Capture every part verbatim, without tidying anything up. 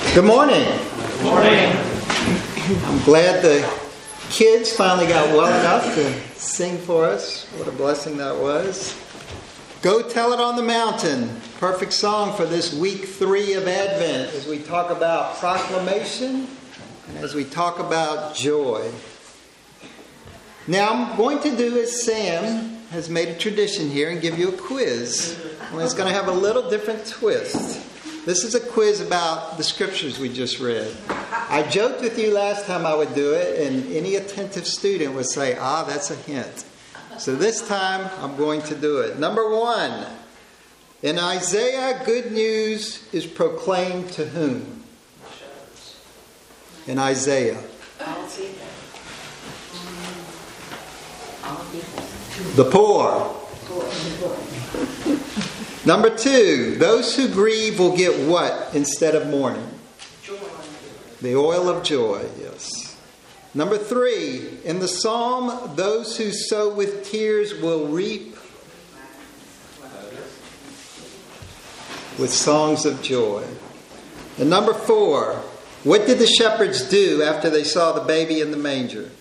Good morning. Good morning. I'm glad the kids finally got well enough to sing for us. What a blessing that was. Go Tell It on the Mountain. Perfect song for this week three of Advent as we talk about proclamation and as we talk about joy. Now I'm going to do as Sam has made a tradition here and give you a quiz. And it's going to have a little different twist. This is a quiz about the scriptures we just read. I joked with you last time I would do it, and any attentive student would say, ah, that's a hint. So this time, I'm going to do it. Number one, in Isaiah, good news is proclaimed to whom? In Isaiah. The poor. Number two, those who grieve will get what instead of mourning? Joy. The oil of joy, yes. Number three, in the psalm, those who sow with tears will reap with songs of joy. And number four, what did the shepherds do after they saw the baby in the manger?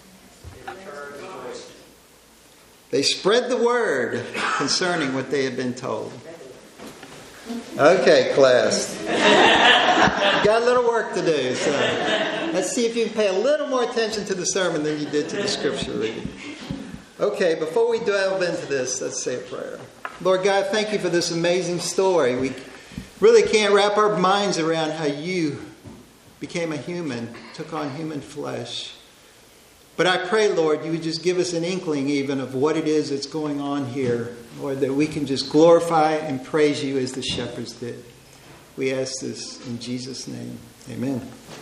They spread the word concerning what they had been told. Okay, class. Got a little work to do. So let's see if you can pay a little more attention to the sermon than you did to the scripture reading. Okay, before we delve into this, let's say a prayer. Lord God, thank you for this amazing story. We really can't wrap our minds around how you became a human, took on human flesh. But I pray, Lord, you would just give us an inkling even of what it is that's going on here. Lord, that we can just glorify and praise you as the shepherds did. We ask this in Jesus' name. Amen.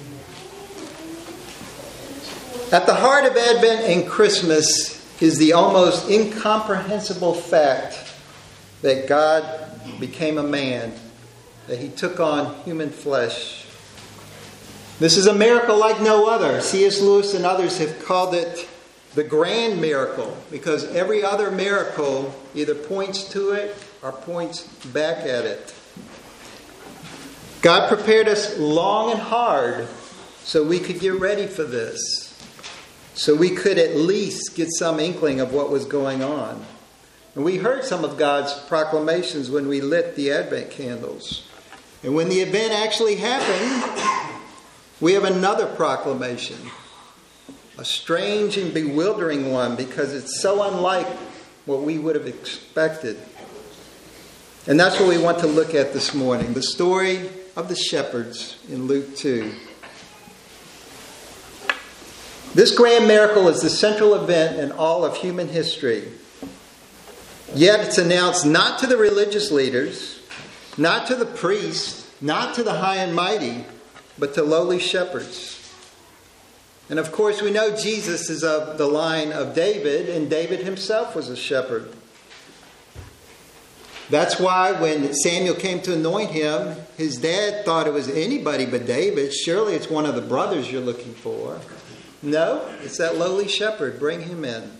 At the heart of Advent and Christmas is the almost incomprehensible fact that God became a man, that he took on human flesh. This is a miracle like no other. C S Lewis and others have called it the grand miracle because every other miracle either points to it or points back at it. God prepared us long and hard so we could get ready for this. So we could at least get some inkling of what was going on. And we heard some of God's proclamations when we lit the Advent candles. And when the event actually happened, we have another proclamation, a strange and bewildering one because it's so unlike what we would have expected. And that's what we want to look at this morning, the story of the shepherds in Luke two. This grand miracle is the central event in all of human history. Yet it's announced not to the religious leaders, not to the priests, not to the high and mighty, but to lowly shepherds. And of course we know Jesus is of the line of David, and David himself was a shepherd. That's why when Samuel came to anoint him, his dad thought it was anybody but David. Surely it's one of the brothers you're looking for. No, it's that lowly shepherd. Bring him in.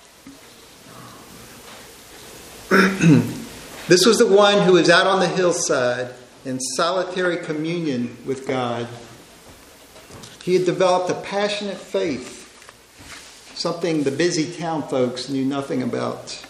This was the one who was out on the hillside in solitary communion with God. He had developed a passionate faith, something the busy town folks knew nothing about.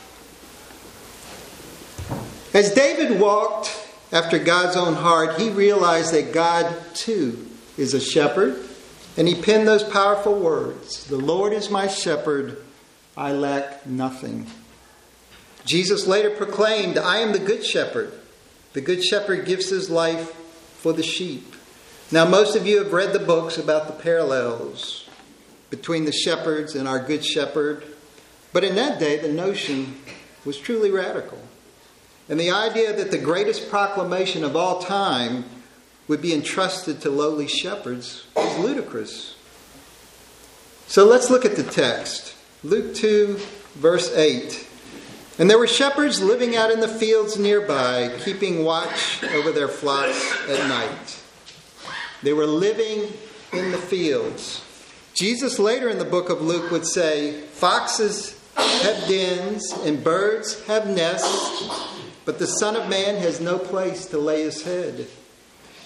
As David walked after God's own heart, he realized that God too is a shepherd, and he penned those powerful words, "The Lord is my shepherd, I lack nothing." Jesus later proclaimed, "I am the good shepherd. The good shepherd gives his life for the sheep." Now, most of you have read the books about the parallels between the shepherds and our good shepherd. But in that day, the notion was truly radical. And the idea that the greatest proclamation of all time would be entrusted to lowly shepherds was ludicrous. So let's look at the text. Luke two, verse eight. And there were shepherds living out in the fields nearby, keeping watch over their flocks at night. They were living in the fields. Jesus later in the book of Luke would say, "Foxes have dens and birds have nests, but the Son of Man has no place to lay his head."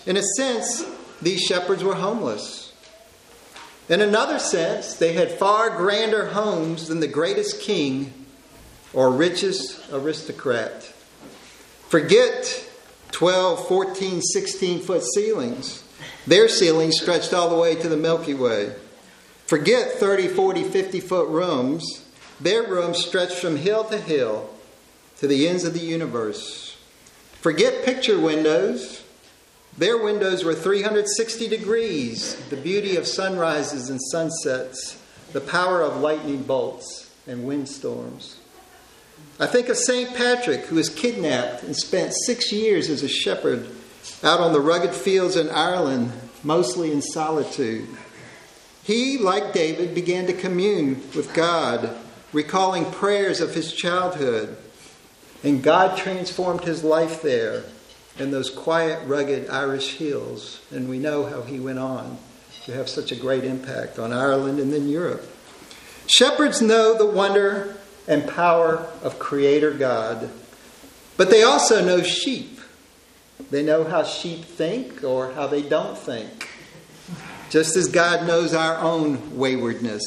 In a sense, these shepherds were homeless. In another sense, they had far grander homes than the greatest king or richest aristocrat. Forget twelve, fourteen, sixteen foot ceilings. Their ceilings stretched all the way to the Milky Way. Forget thirty, forty, fifty foot rooms. Their rooms stretched from hill to hill to the ends of the universe. Forget picture windows. Their windows were three hundred sixty degrees, the beauty of sunrises and sunsets, the power of lightning bolts and windstorms. I think of Saint Patrick, who was kidnapped and spent six years as a shepherd out on the rugged fields in Ireland, mostly in solitude. He, like David, began to commune with God, recalling prayers of his childhood. And God transformed his life there in those quiet, rugged Irish hills. And we know how he went on to have such a great impact on Ireland and then Europe. Shepherds know the wonder and power of Creator God, but they also know sheep. They know how sheep think or how they don't think, just as God knows our own waywardness.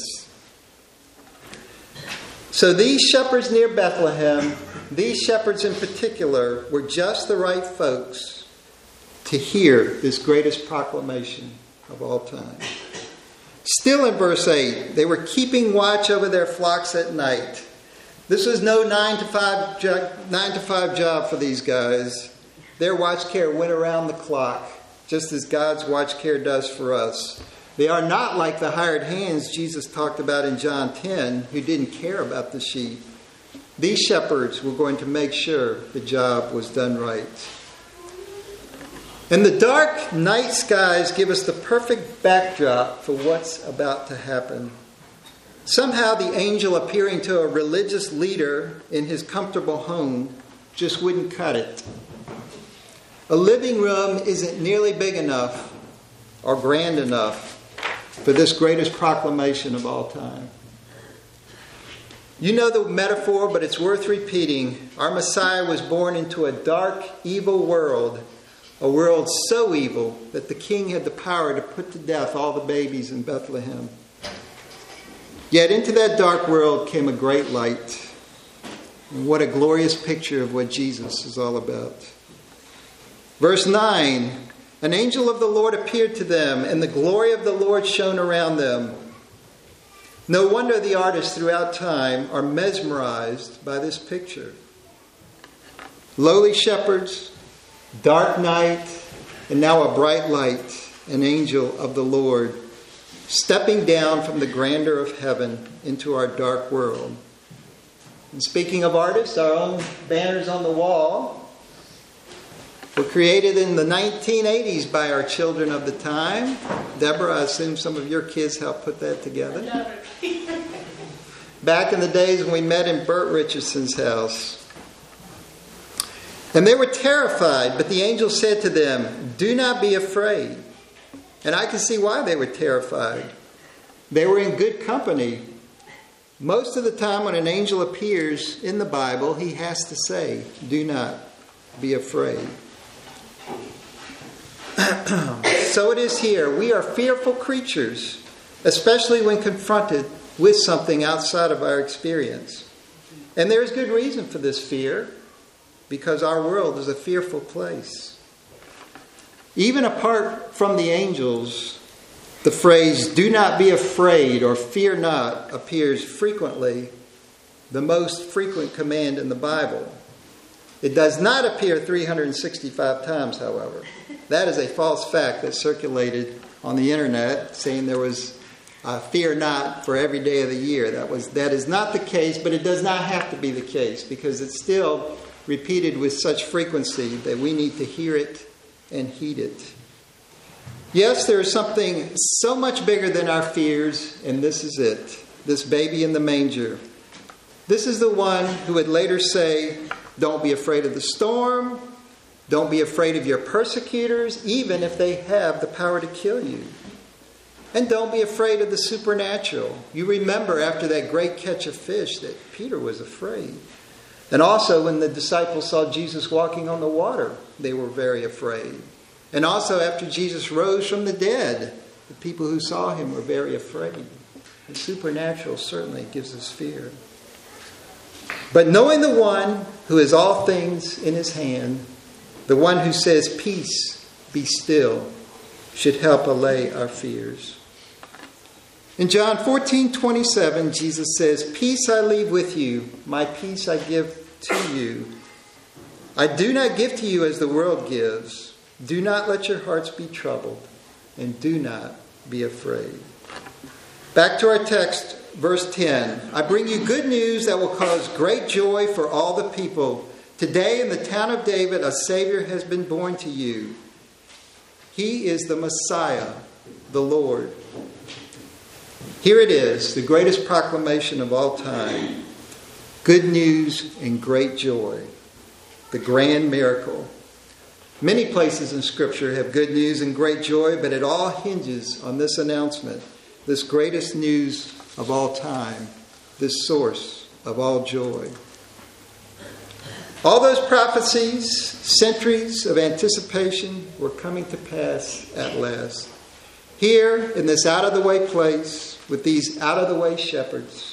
So these shepherds near Bethlehem, these shepherds in particular, were just the right folks to hear this greatest proclamation of all time. Still in verse eight, they were keeping watch over their flocks at night. This was no nine to five jo- nine to five job for these guys. Their watch care went around the clock, just as God's watch care does for us. They are not like the hired hands Jesus talked about in John ten, who didn't care about the sheep. These shepherds were going to make sure the job was done right. And the dark night skies give us the perfect backdrop for what's about to happen. Somehow the angel appearing to a religious leader in his comfortable home just wouldn't cut it. A living room isn't nearly big enough or grand enough for this greatest proclamation of all time. You know the metaphor, but it's worth repeating. Our Messiah was born into a dark, evil world, a world so evil that the king had the power to put to death all the babies in Bethlehem. Yet into that dark world came a great light. And what a glorious picture of what Jesus is all about. Verse nine, an angel of the Lord appeared to them, and the glory of the Lord shone around them. No wonder the artists throughout time are mesmerized by this picture. Lowly shepherds, dark night, and now a bright light, an angel of the Lord, stepping down from the grandeur of heaven into our dark world. And speaking of artists, our own banners on the wall were created in the nineteen eighties by our children of the time. Deborah, I assume some of your kids helped put that together. Back in the days when we met in Bert Richardson's house. And they were terrified, but the angel said to them, "Do not be afraid." And I can see why they were terrified. They were in good company. Most of the time when an angel appears in the Bible, he has to say, "Do not be afraid." So it is here. We are fearful creatures, especially when confronted with something outside of our experience. And there is good reason for this fear, because our world is a fearful place. Even apart from the angels, the phrase, "do not be afraid" or "fear not" appears frequently, the most frequent command in the Bible. It does not appear three hundred sixty-five times, however. That is a false fact that circulated on the internet, saying there was uh, fear not for every day of the year. That was that is not the case, but it does not have to be the case, because it's still repeated with such frequency that we need to hear it and heed it. Yes, there is something so much bigger than our fears, and this is it. This baby in the manger. This is the one who would later say, "Don't be afraid of the storm. Don't be afraid of your persecutors, even if they have the power to kill you. And don't be afraid of the supernatural." You remember after that great catch of fish that Peter was afraid. And also when the disciples saw Jesus walking on the water, they were very afraid. And also after Jesus rose from the dead, the people who saw him were very afraid. The supernatural certainly gives us fear. But knowing the one who has all things in his hand, the one who says, "Peace, be still," should help allay our fears. In John fourteen twenty-seven, Jesus says, "Peace I leave with you, my peace I give to you. I do not give to you as the world gives. Do not let your hearts be troubled, and do not be afraid." Back to our text, verse ten. "I bring you good news that will cause great joy for all the people. Today in the town of David, a Savior has been born to you. He is the Messiah, the Lord." Here it is, the greatest proclamation of all time. Good news and great joy. The grand miracle. Many places in Scripture have good news and great joy, but it all hinges on this announcement, this greatest news of all time, this source of all joy. All those prophecies, centuries of anticipation, were coming to pass at last. Here, in this out-of-the-way place, with these out-of-the-way shepherds,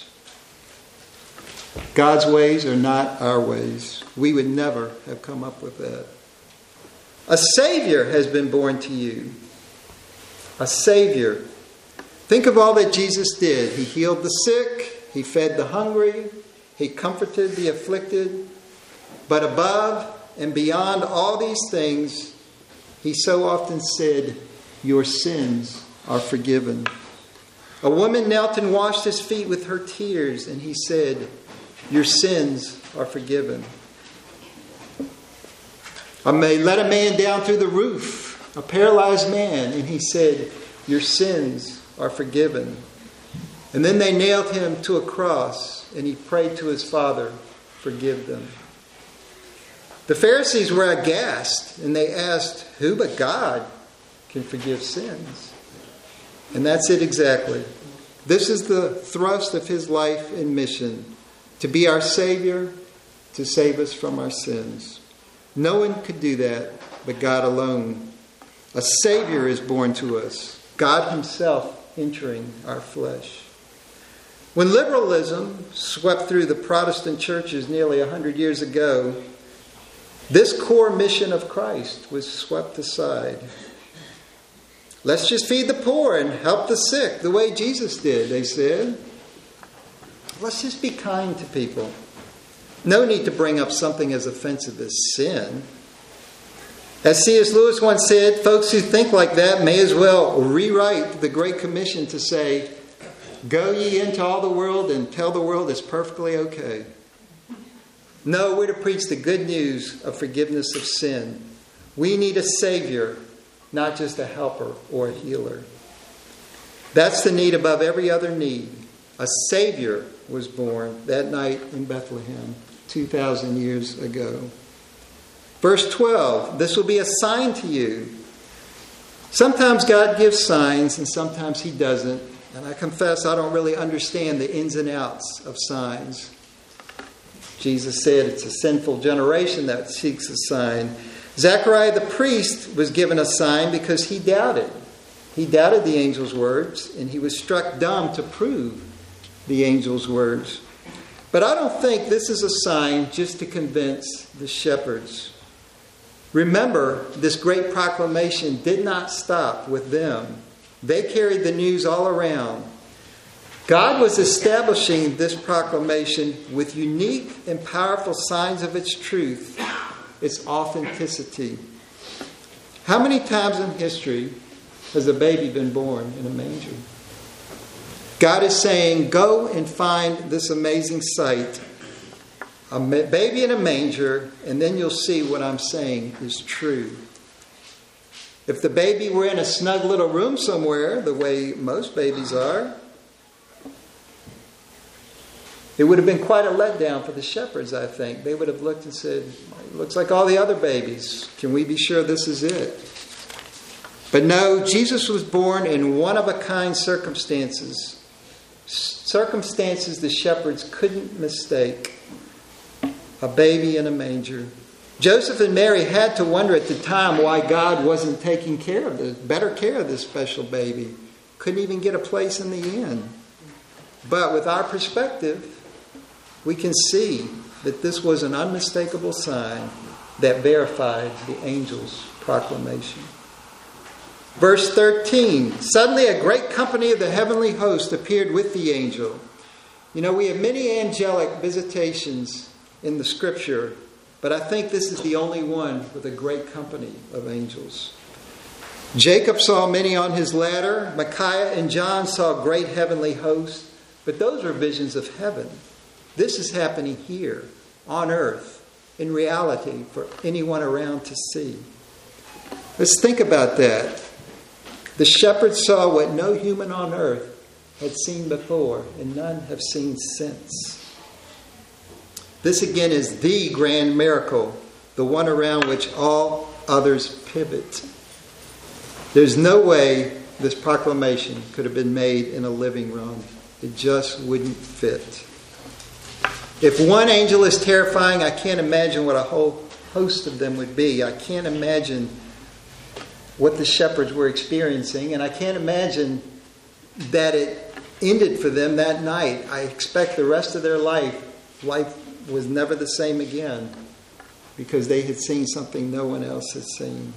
God's ways are not our ways. We would never have come up with that. A Savior has been born to you. A Savior. Think of all that Jesus did. He healed the sick. He fed the hungry. He comforted the afflicted. But above and beyond all these things, he so often said, "Your sins are forgiven." A woman knelt and washed his feet with her tears, and he said, "Your sins are forgiven." I may let a man down through the roof, a paralyzed man, and he said, "Your sins are forgiven." And then they nailed him to a cross, and he prayed to his Father, "Forgive them." The Pharisees were aghast, and they asked, "Who but God can forgive sins?" And that's it exactly. This is the thrust of his life and mission, to be our Savior, to save us from our sins. No one could do that but God alone. A Savior is born to us, God himself entering our flesh. When liberalism swept through the Protestant churches nearly a hundred years ago, this core mission of Christ was swept aside. Let's just feed the poor and help the sick the way Jesus did, they said. Let's just be kind to people. No need to bring up something as offensive as sin. As C S Lewis once said, folks who think like that may as well rewrite the Great Commission to say, "Go ye into all the world and tell the world it's perfectly okay." No, we're to preach the good news of forgiveness of sin. We need a Savior, not just a helper or a healer. That's the need above every other need. A Savior was born that night in Bethlehem two thousand years ago. Verse twelve, "This will be a sign to you." Sometimes God gives signs and sometimes he doesn't. And I confess I don't really understand the ins and outs of signs. Jesus said it's a sinful generation that seeks a sign. Zechariah the priest was given a sign because he doubted. He doubted the angel's words, and he was struck dumb to prove the angel's words. But I don't think this is a sign just to convince the shepherds. Remember, this great proclamation did not stop with them. They carried the news all around. God was establishing this proclamation with unique and powerful signs of its truth, its authenticity. How many times in history has a baby been born in a manger? God is saying, go and find this amazing sight, a baby in a manger, and then you'll see what I'm saying is true. If the baby were in a snug little room somewhere, the way most babies are, it would have been quite a letdown for the shepherds, I think. They would have looked and said, "It looks like all the other babies. Can we be sure this is it?" But no, Jesus was born in one-of-a-kind circumstances. Circumstances the shepherds couldn't mistake. A baby in a manger. Joseph and Mary had to wonder at the time why God wasn't taking care of this, better care of this special baby. Couldn't even get a place in the inn. But with our perspective, we can see that this was an unmistakable sign that verified the angel's proclamation. Verse thirteen, suddenly a great company of the heavenly host appeared with the angel. You know, we have many angelic visitations in the scripture, but I think this is the only one with a great company of angels. Jacob saw many on his ladder. Micaiah and John saw great heavenly hosts, but those are visions of heaven. This is happening here on earth in reality for anyone around to see. Let's think about that. The shepherds saw what no human on earth had seen before, and none have seen since. This again is the grand miracle, the one around which all others pivot. There's no way this proclamation could have been made in a living room. It just wouldn't fit. If one angel is terrifying, I can't imagine what a whole host of them would be. I can't imagine what the shepherds were experiencing, and I can't imagine that it ended for them that night. I expect the rest of their life, life was never the same again, because they had seen something no one else had seen.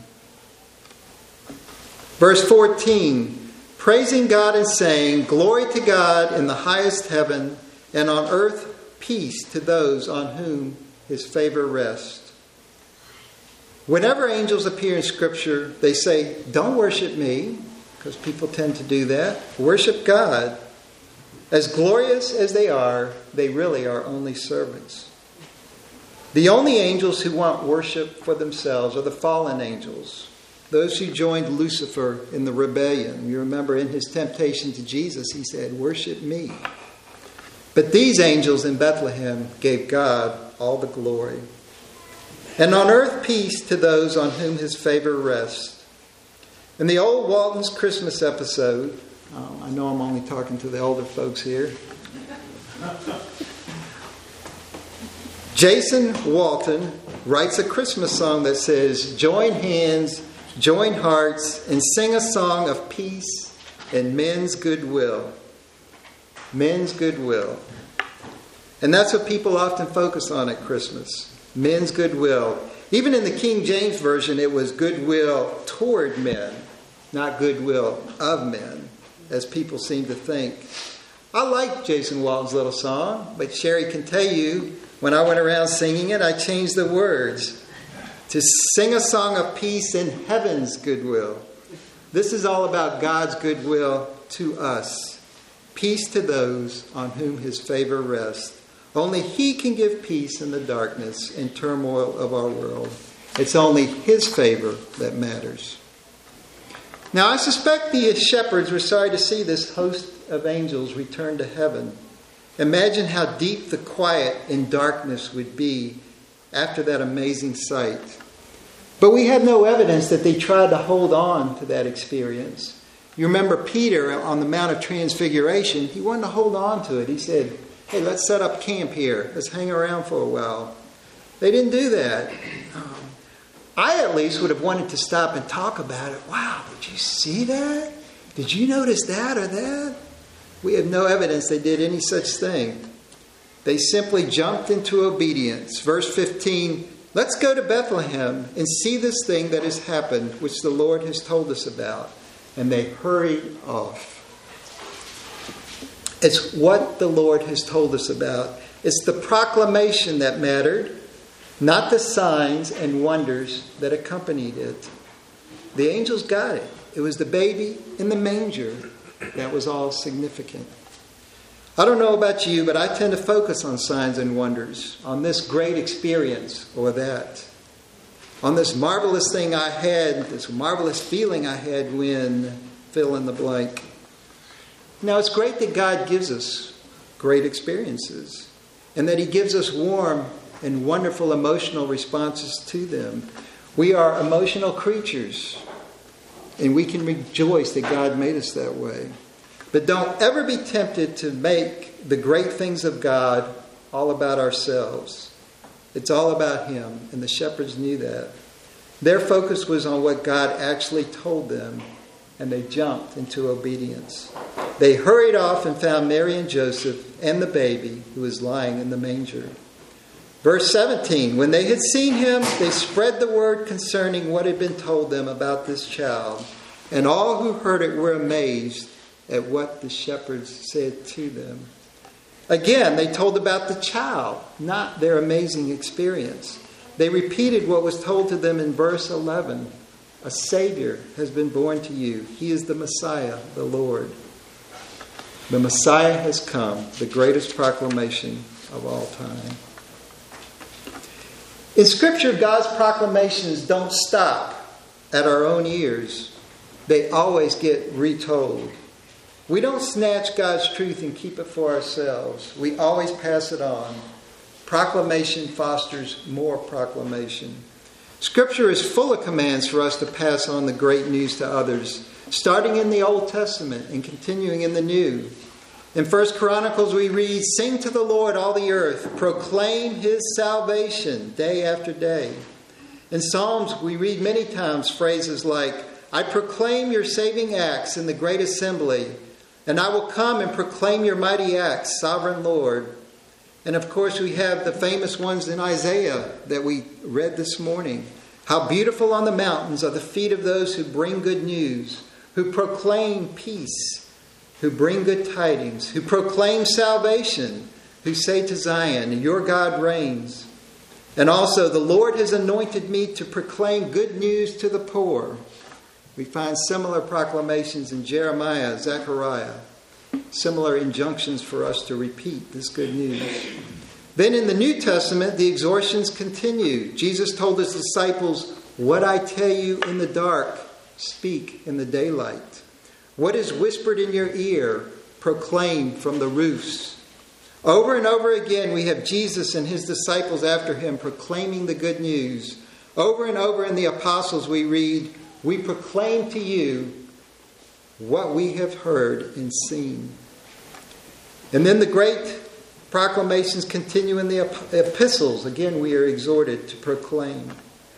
Verse fourteen, praising God and saying, glory to God in the highest heaven, and on earth peace to those on whom his favor rests. Whenever angels appear in Scripture, they say, don't worship me, because people tend to do that. Worship God. As glorious as they are, they really are only servants. The only angels who want worship for themselves are the fallen angels, those who joined Lucifer in the rebellion. You remember in his temptation to Jesus, he said, worship me. But these angels in Bethlehem gave God all the glory. And on earth peace to those on whom his favor rests. In the old Walton's Christmas episode, oh, I know I'm only talking to the older folks here. Jason Walton writes a Christmas song that says, join hands, join hearts, and sing a song of peace and men's goodwill. Men's goodwill. And that's what people often focus on at Christmas. Men's goodwill. Even in the King James Version, it was goodwill toward men, not goodwill of men, as people seem to think. I like Jason Walton's little song, but Sherry can tell you, when I went around singing it, I changed the words to sing a song of peace in heaven's goodwill. This is all about God's goodwill to us. Peace to those on whom his favor rests. Only he can give peace in the darkness and turmoil of our world. It's only his favor that matters. Now, I suspect the shepherds were sorry to see this host of angels return to heaven. Imagine how deep the quiet and darkness would be after that amazing sight. But we have no evidence that they tried to hold on to that experience. You remember Peter on the Mount of Transfiguration, he wanted to hold on to it. He said, hey, let's set up camp here. Let's hang around for a while. They didn't do that. Um, I at least would have wanted to stop and talk about it. Wow, did you see that? Did you notice that or that? We have no evidence they did any such thing. They simply jumped into obedience. Verse fifteen, let's go to Bethlehem and see this thing that has happened, which the Lord has told us about. And they hurried off. It's what the Lord has told us about. It's the proclamation that mattered, not the signs and wonders that accompanied it. The angels got it. It was the baby in the manger that was all significant. I don't know about you, but I tend to focus on signs and wonders, on this great experience or that, on this marvelous thing I had, this marvelous feeling I had when fill in the blank. Now, it's great that God gives us great experiences and that he gives us warm and wonderful emotional responses to them. We are emotional creatures, and we can rejoice that God made us that way. But don't ever be tempted to make the great things of God all about ourselves. It's all about him, and the shepherds knew that. Their focus was on what God actually told them, and they jumped into obedience. They hurried off and found Mary and Joseph and the baby who was lying in the manger. Verse seventeen, when they had seen him, they spread the word concerning what had been told them about this child, and all who heard it were amazed at what the shepherds said to them. Again, they told about the child, not their amazing experience. They repeated what was told to them in verse eleven. A Savior has been born to you. He is the Messiah, the Lord. The Messiah has come, the greatest proclamation of all time. In Scripture, God's proclamations don't stop at our own ears. They always get retold. We don't snatch God's truth and keep it for ourselves. We always pass it on. Proclamation fosters more proclamation. Scripture is full of commands for us to pass on the great news to others, starting in the Old Testament and continuing in the New. In First Chronicles we read, "Sing to the Lord, all the earth. Proclaim his salvation day after day." In Psalms we read many times phrases like, "I proclaim your saving acts in the great assembly, and I will come and proclaim your mighty acts, sovereign Lord." And of course we have the famous ones in Isaiah that we read this morning. "How beautiful on the mountains are the feet of those who bring good news, who proclaim peace, who bring good tidings, who proclaim salvation, who say to Zion, your God reigns." And also, "The Lord has anointed me to proclaim good news to the poor." We find similar proclamations in Jeremiah, Zechariah. Similar injunctions for us to repeat this good news. Then in the New Testament, the exhortations continue. Jesus told his disciples, "What I tell you in the dark, speak in the daylight. What is whispered in your ear, proclaim from the roofs." Over and over again, we have Jesus and his disciples after him proclaiming the good news. Over and over in the Apostles, we read, "We proclaim to you what we have heard and seen." And then the great proclamations continue in the epistles. Again, we are exhorted to proclaim.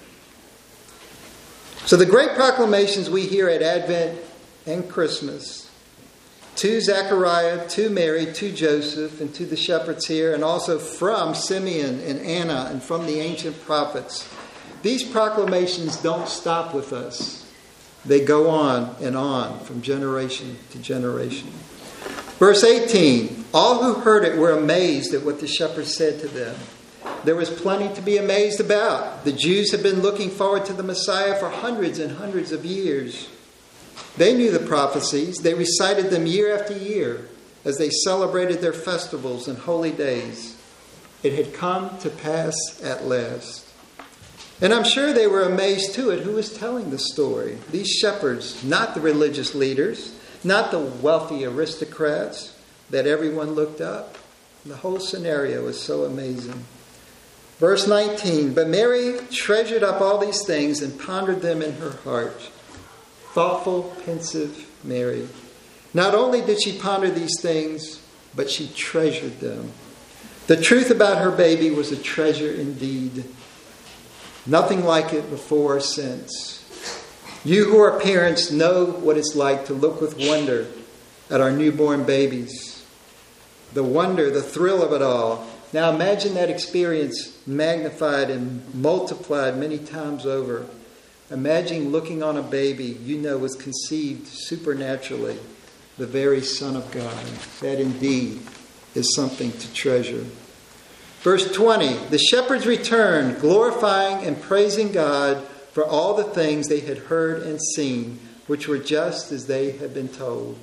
So the great proclamations we hear at Advent and Christmas, to Zechariah, to Mary, to Joseph, and to the shepherds here, and also from Simeon and Anna and from the ancient prophets, these proclamations don't stop with us. They go on and on from generation to generation. Verse eighteen, all who heard it were amazed at what the shepherds said to them. There was plenty to be amazed about. The Jews had been looking forward to the Messiah for hundreds and hundreds of years. They knew the prophecies. They recited them year after year as they celebrated their festivals and holy days. It had come to pass at last. And I'm sure they were amazed too at who was telling the story. These shepherds, not the religious leaders, not the wealthy aristocrats that everyone looked up. The whole scenario was so amazing. Verse nineteen, "But Mary treasured up all these things and pondered them in her heart." Thoughtful, pensive Mary. Not only did she ponder these things, but she treasured them. The truth about her baby was a treasure indeed. Nothing like it before or since. You who are parents know what it's like to look with wonder at our newborn babies. The wonder, the thrill of it all. Now imagine that experience magnified and multiplied many times over. Imagine looking on a baby you know was conceived supernaturally, the very Son of God. That indeed is something to treasure. Verse twenty, "The shepherds returned, glorifying and praising God for all the things they had heard and seen, which were just as they had been told."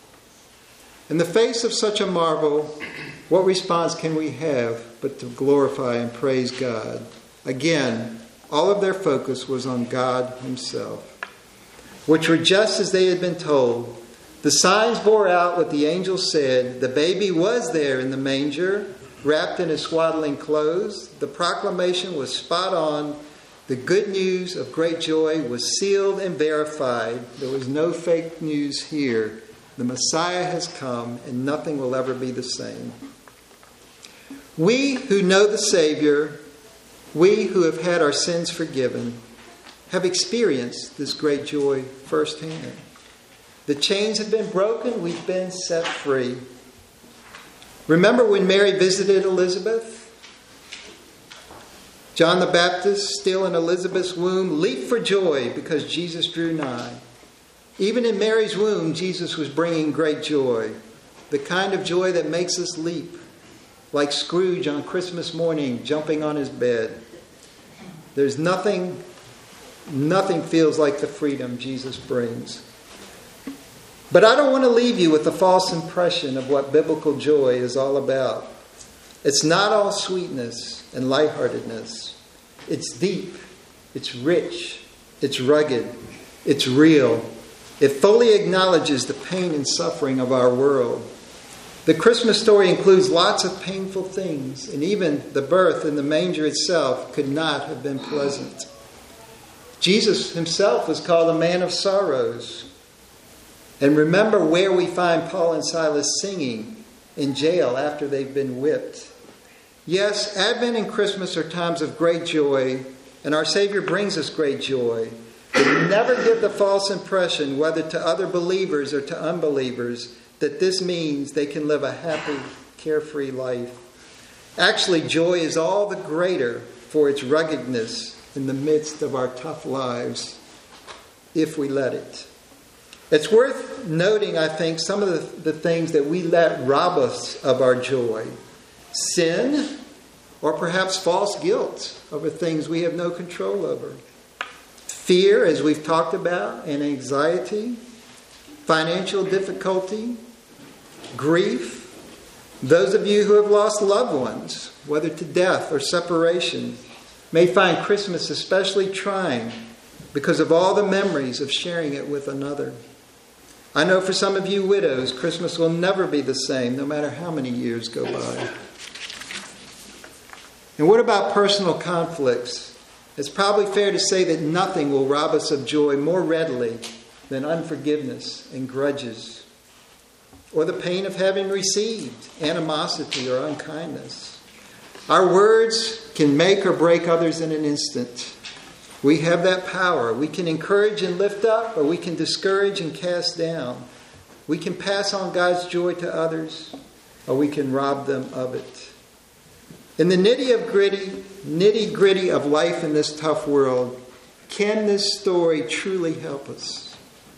In the face of such a marvel, what response can we have but to glorify and praise God? Again, all of their focus was on God himself. "Which were just as they had been told. The signs bore out what the angel said. The baby was there in the manger, wrapped in his swaddling clothes. The proclamation was spot on. The good news of great joy was sealed and verified." There was no fake news here. The Messiah has come and nothing will ever be the same. We who know the Savior We who have had our sins forgiven have experienced this great joy firsthand. The chains have been broken. We've been set free. Remember when Mary visited Elizabeth? John the Baptist, still in Elizabeth's womb, leaped for joy because Jesus drew nigh. Even in Mary's womb, Jesus was bringing great joy. The kind of joy that makes us leap, like Scrooge on Christmas morning jumping on his bed. There's nothing, nothing feels like the freedom Jesus brings. But I don't want to leave you with a false impression of what biblical joy is all about. It's not all sweetness and lightheartedness. It's deep, it's rich, it's rugged, it's real. It fully acknowledges the pain and suffering of our world. The Christmas story includes lots of painful things, and even the birth in the manger itself could not have been pleasant. Jesus himself was called a man of sorrows. And remember where we find Paul and Silas singing in jail after they've been whipped. Yes, Advent and Christmas are times of great joy, and our Savior brings us great joy. But never give the false impression, whether to other believers or to unbelievers, that this means they can live a happy, carefree life. Actually, joy is all the greater for its ruggedness in the midst of our tough lives, if we let it. It's worth noting, I think, some of the, the things that we let rob us of our joy. Sin, or perhaps false guilt over things we have no control over. Fear, as we've talked about, and anxiety. Financial difficulty. Grief. Those of you who have lost loved ones, whether to death or separation, may find Christmas especially trying because of all the memories of sharing it with another. I know for some of you widows, Christmas will never be the same, no matter how many years go by. And what about personal conflicts? It's probably fair to say that nothing will rob us of joy more readily than unforgiveness and grudges, or the pain of having received animosity or unkindness. Our words can make or break others in an instant. We have that power. We can encourage and lift up, or we can discourage and cast down. We can pass on God's joy to others, or we can rob them of it. In the nitty of gritty, nitty gritty of life in this tough world, can this story truly help us?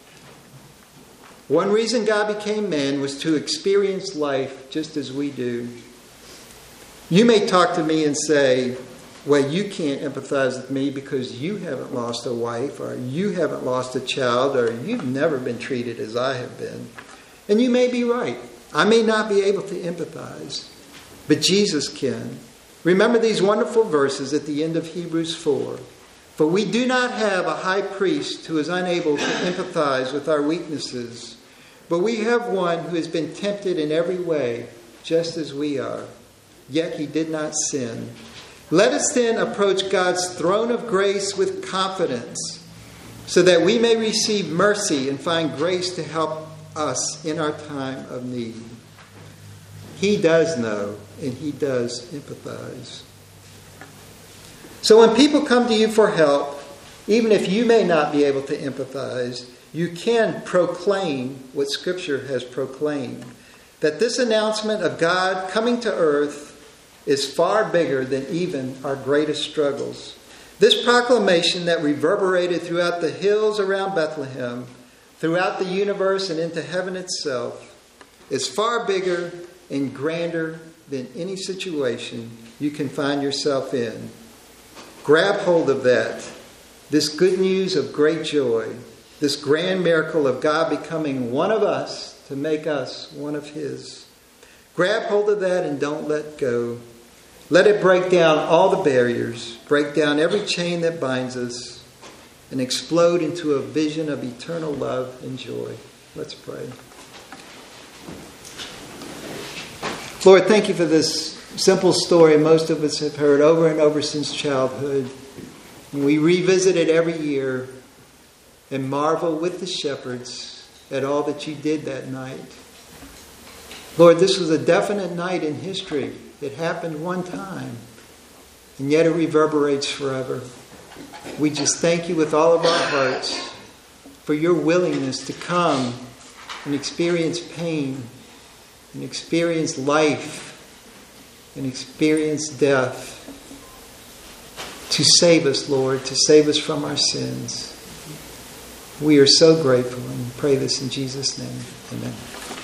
One reason God became man was to experience life just as we do. You may talk to me and say, well, you can't empathize with me because you haven't lost a wife, or you haven't lost a child, or you've never been treated as I have been. And you may be right. I may not be able to empathize, but Jesus can. Remember these wonderful verses at the end of Hebrews four. For we do not have a high priest who is unable to empathize with our weaknesses, but we have one who has been tempted in every way, just as we are. Yet he did not sin. Let us then approach God's throne of grace with confidence, so that we may receive mercy and find grace to help us in our time of need. He does know, and he does empathize. So when people come to you for help, even if you may not be able to empathize, you can proclaim what Scripture has proclaimed. That this announcement of God coming to earth is far bigger than even our greatest struggles. This proclamation that reverberated throughout the hills around Bethlehem, throughout the universe and into heaven itself, is far bigger and grander than any situation you can find yourself in. Grab hold of that. This good news of great joy, this grand miracle of God becoming one of us to make us one of His. Grab hold of that and don't let go. Let it break down all the barriers, break down every chain that binds us, and explode into a vision of eternal love and joy. Let's pray. Lord, thank you for this simple story most of us have heard over and over since childhood. And we revisit it every year and marvel with the shepherds at all that you did that night. Lord, this was a definite night in history. It happened one time. and yet it reverberates forever. We just thank you with all of our hearts for your willingness to come and experience pain, and experience life, and experience death, to save us, Lord, to save us from our sins. We are so grateful and pray this in Jesus' name. Amen.